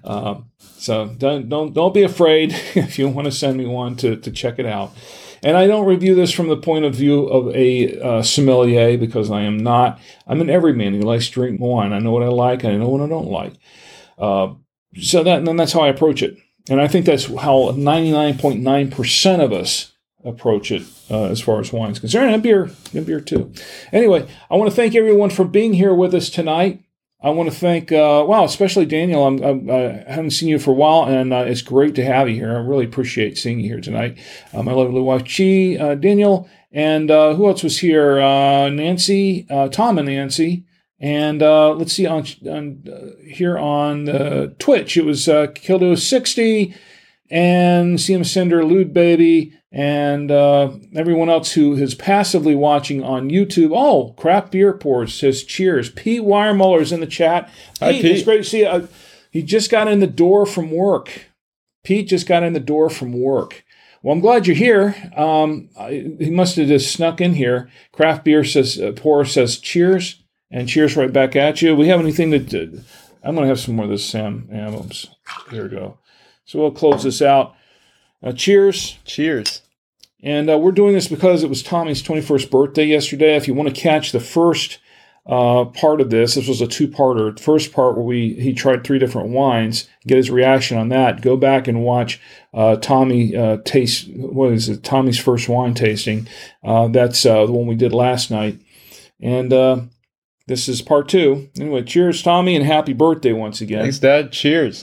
don't be afraid if you want to send me one to check it out. And I don't review this from the point of view of a sommelier, because I am not. I'm an everyman who likes to drink wine. I know what I like, and I know what I don't like. So that's how I approach it. And I think that's how 99.9% of us approach it as far as wine is concerned. And beer too. Anyway, I want to thank everyone for being here with us tonight. I want to thank, especially Daniel. I haven't seen you for a while, and it's great to have you here. I really appreciate seeing you here tonight. My lovely wife, Chi, Daniel, and who else was here? Nancy, Tom and Nancy. And let's see, here on Twitch, it was Kildo60 and CM Cinder, Lude Baby, and everyone else who is passively watching on YouTube. Oh, Craft Beer Pours says cheers. Pete Weiermuller's in the chat. Hi, Pete. It's great to see you. He just got in the door from work. Pete just got in the door from work. Well, I'm glad you're here. He must have just snuck in here. Craft Beer Pours says cheers. And cheers right back at you. We have anything that... I'm going to have some more of this Sam Adams. Here we go. So we'll close this out. Cheers. Cheers. And we're doing this because it was Tommy's 21st birthday yesterday. If you want to catch the first part of this. This was a two-parter. First part where he tried 3 different wines, get his reaction on that. Go back and watch Tommy taste, what is it, Tommy's first wine tasting. That's the one we did last night. And this is part 2. Anyway, cheers, Tommy, and happy birthday once again. Thanks, Dad. Cheers.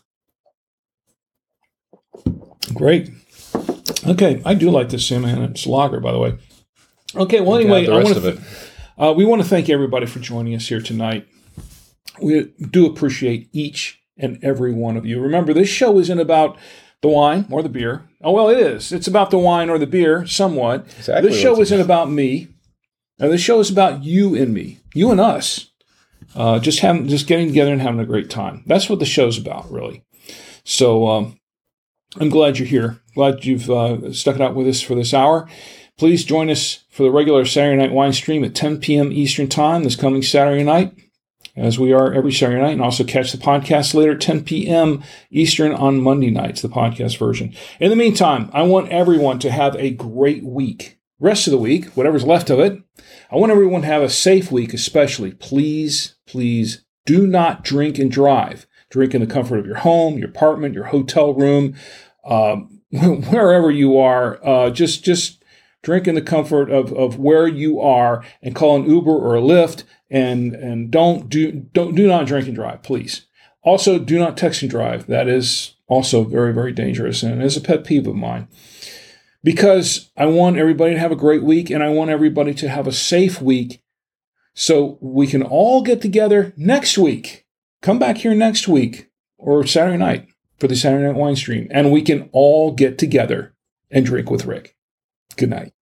Great. Okay, I do like this Sam Adams lager, by the way. Okay, well, anyway, we want to thank everybody for joining us here tonight. We do appreciate each and every one of you. Remember, this show isn't about the wine or the beer. Oh, well, it is. It's about the wine or the beer, somewhat. Exactly. This show isn't about me. This show is about you and me, you and us. Just getting together and having a great time. That's what the show's about, really. So I'm glad you're here. Glad you've stuck it out with us for this hour. Please join us for the regular Saturday Night Wine Stream at 10 p.m. Eastern Time this coming Saturday night, as we are every Saturday night, and also catch the podcast later at 10 p.m. Eastern on Monday nights, the podcast version. In the meantime, I want everyone to have a great week. Rest of the week, whatever's left of it. I want everyone to have a safe week, especially. Please, please do not drink and drive. Drink in the comfort of your home, your apartment, your hotel room, wherever you are. Just drink in the comfort of where you are, and call an Uber or a Lyft, and do not drink and drive, please. Also, do not text and drive. That is also very, very dangerous, and is a pet peeve of mine. Because I want everybody to have a great week, and I want everybody to have a safe week, so we can all get together next week. Come back here next week or Saturday night for the Saturday Night Wine Stream, and we can all get together and drink with Rick. Good night.